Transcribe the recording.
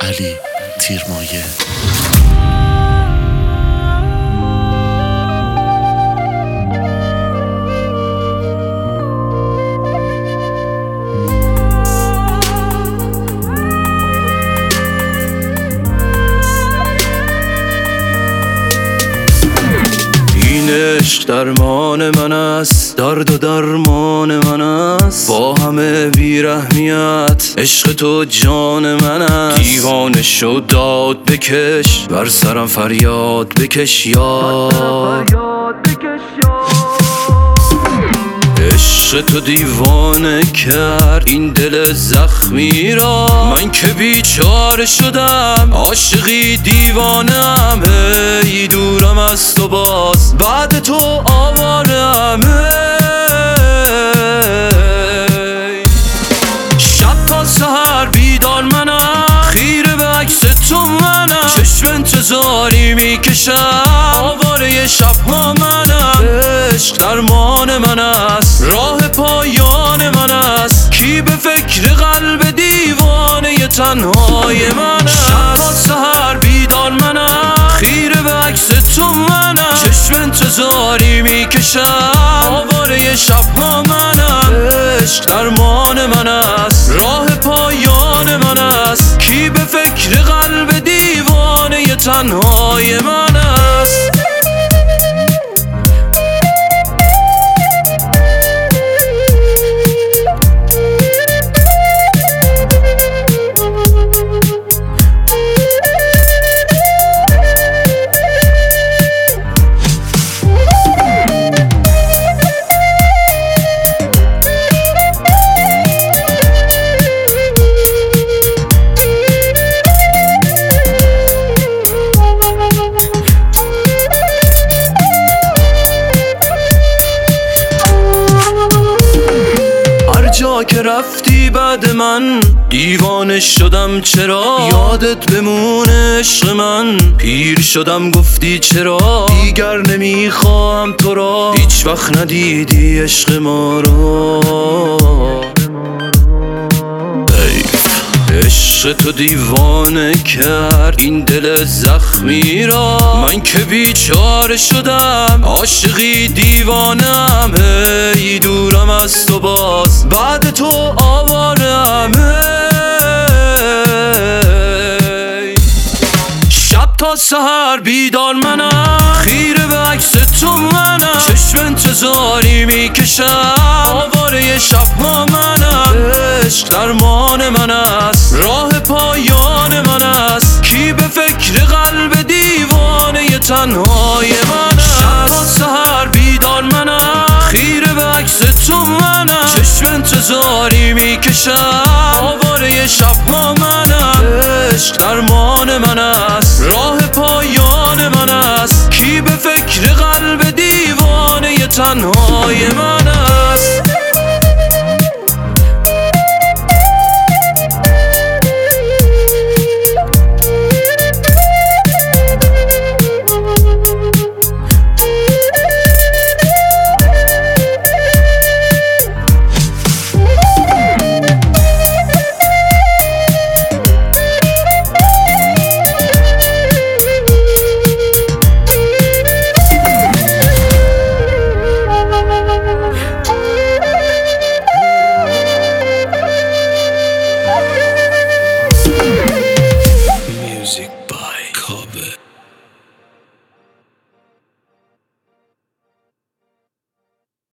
علی تیرمایه. عشق درمان من است، درد و درمان من است، با همه بیرحمیت عشق تو جان من است. دیوانه شد داد بکش، بر سرم فریاد بکش یار. عشق تو دیوانه کرد این دل زخمی را، من که بیچاره شدم عاشقی دیوانم. ای دورم از تو باز بعد تو آوارم. شب تا سحر بیدار منم، خیره به عکس تو منم، چشم انتظاری میکشم، آواره شبها منم. عشق درمان من است، راه پایان من است، کی به فکر قلب دیوانه تنهای من است. شب تا سحر بیدار منم، خیره به عکس تو منم، چشم انتظاری میکشم، آواره شبها منم. عشق درمان من است، راه پایان من است، کی به فکر قلب دیوانه تنهای من است. جا که رفتی بعد من دیوانه شدم، چرا یادت بمونه عشق من. پیر شدم گفتی چرا دیگر نمیخواهم تو را، هیچ وقت ندیدی عشق ما رو. عشق تو دیوانه کرد این دل زخمی را، من که بیچاره شدم عاشقی دیوانم. ای دورم از تو باز بعد تو آوارم. شب تا سحر بیدار منم، خیره به عکس تو منم، چشم انتظاری میکشم، آواره شبها منم. عشق درمان من است، راه پایان من است، کی به فکر قلب دیوانه تنهای من است. شب تا سحر بیدار منم، خیره به عکس تو منم، چشم انتظاری میکشم، آواره شبها منم. عشق درمان من است، راه پایان من است، کی به فکر قلب دیوانه تنهای من است.